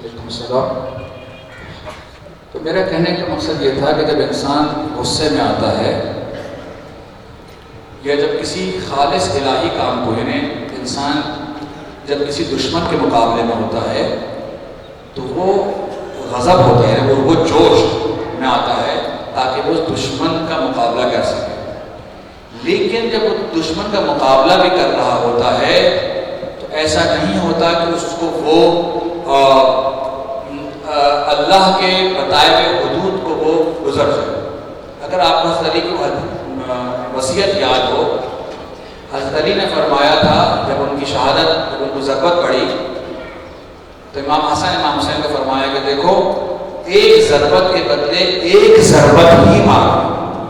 وعلیکم السلام. تو میرا کہنے کا مقصد یہ تھا کہ جب انسان غصے میں آتا ہے یا جب کسی خالص الہی کام کو، یعنی انسان جب کسی دشمن کے مقابلے میں ہوتا ہے تو وہ غضب ہوتا ہے، وہ جوش میں آتا ہے تاکہ وہ دشمن کا مقابلہ کر سکے. لیکن جب وہ دشمن کا مقابلہ بھی کر رہا ہوتا ہے تو ایسا نہیں ہوتا کہ اس کو وہ اللہ کے بتائے ہوئے حدود کو وہ گزر جائے. اگر آپ کو حضرت علی کی وصیت یاد ہو، حضرت علی نے فرمایا تھا جب ان کی شہادت، جب ان کو ضربت پڑی تو امام حسن امام حسین کو فرمایا کہ دیکھو، ایک ضربت کے بدلے ایک ضربت ہی مارو.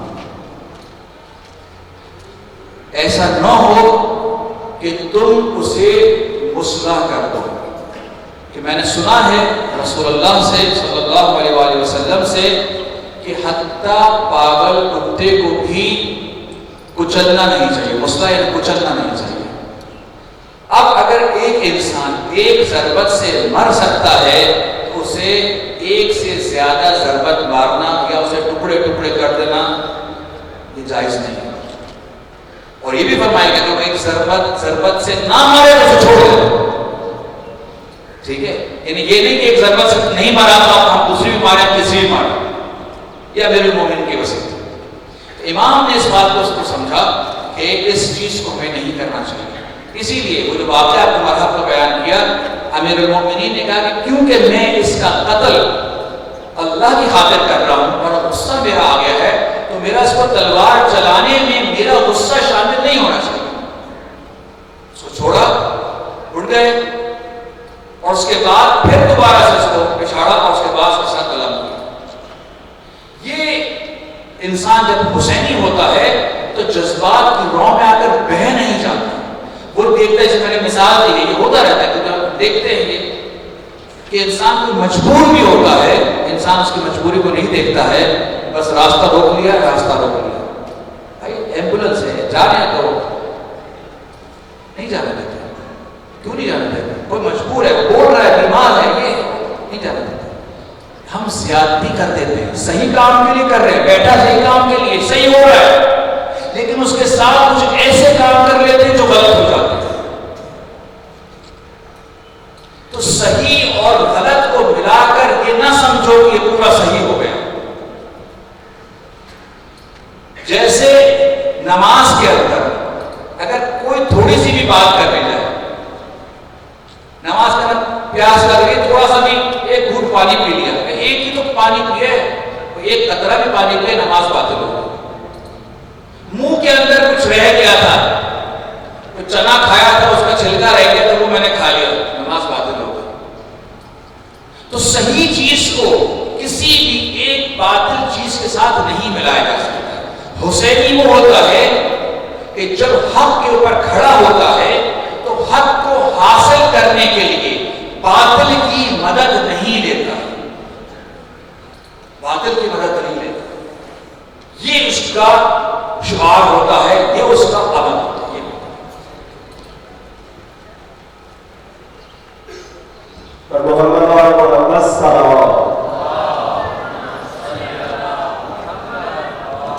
ایسا نہ ہو کہ تم اسے مسلح کر دو. کہ میں نے سنا ہے رسول اللہ سے صلی اللہ علیہ وآلہ وسلم سے کہ حتیٰ پاگل کتے کو بھی کچلنا نہیں چاہیے، مسلح یعنی کچلنا نہیں چاہیے. اب اگر ایک انسان ایک ضربت سے مر سکتا ہے تو اسے ایک سے زیادہ ضربت مارنا یا اسے ٹکڑے ٹکڑے کر دینا یہ جائز نہیں ہے. اور یہ بھی فرمایا کہ تم ایک ضربت سے نہ مارے تو اسے چھوڑ دو. ٹھیک ہے، یعنی یہ نہیں کہ ایک ضربت سے نہیں مارا تو ہم دوسری بھی مارے تیسری بھی مارے. یہ امیر المومنین کی وصیت. امام نے اس بات کو سمجھا کہ اس چیز کو ہمیں نہیں کرنا چاہیے. اسی لیے وہ جو واقعہ آپ نے مرحب کو بیان کیا، امیر المومنین نے کہا کہ کیونکہ میں اس کا قتل اللہ کی خاطر کر رہا ہوں اور غصہ میرا آ گیا ہے تو میرا اس کو تلوار چلانے میں میرا غصہ شامل نہیں ہونا چاہیے. اس کو چھوڑا، اٹھ گئے اور اس کے بعد پھر دوبارہ سے اس کو پچھاڑا اور اس کے بعد اس کے ساتھ قلم کیا. یہ انسان جب حسینی ہوتا ہے تو جذبات کی رو میں آ کر بہہ نہیں جاتا. وہ دیکھتا ہے، جیسے میں نے مثال دی ہے، یہ ہوتا رہتا ہے. جب دیکھتے ہیں کہ انسان کو مجبور بھی ہوتا ہے، انسان اس کی مجبوری کو نہیں دیکھتا ہے، بس راستہ روک لیا، راستہ روک لیا. بھائی ایمبولینس ہے، جانے تو نہیں جانے دیتے. کیوں نہیں جانے دیتے؟ کوئی مجبور ہے، بول رہا ہے، بیمار ہے، یہ نہیں جانے دیتے. ہم زیادتی کر دیتے ہیں. صحیح کام کے لیے کر رہے ہیں، بیٹا صحیح کام کے لیے صحیح ہو رہا ہے، لیکن اس کے ساتھ کچھ ایسے کام کر لیتے ہیں جو غلط ہو جاتے ہیں. تو صحیح اور غلط کو ملا کر یہ نہ سمجھو کہ یہ پورا صحیح ہو گیا. جیسے نماز کے اندر اگر کوئی تھوڑی سی بھی بات کر لی جائے، نماز کے اندر پیاس لگ رہی، تھوڑا سا بھی ایک گھونٹ پانی پی لیا، ایک ہی تو پانی پیے، ایک قطرہ بھی پانی پیے، نماز باطل ہو گئی. منہ کے اندر کچھ رہ گیا تھا، کچھ چنا کھایا تھا، اس کا چھلکا رہ گیا تو وہ میں نے کھا لیا، نماز باطل ہو گئی. تو صحیح چیز کو کسی بھی ایک باطل چیز کے ساتھ نہیں ملایا جا سکتا. حسینی وہ ہوتا ہے کہ جب حق کے اوپر کھڑا ہوتا ہے تو حق کو حاصل کرنے کے لیے باطل کی مدد نہیں لیتا، باطل کی مدد نہیں لیتا. یہ اس کا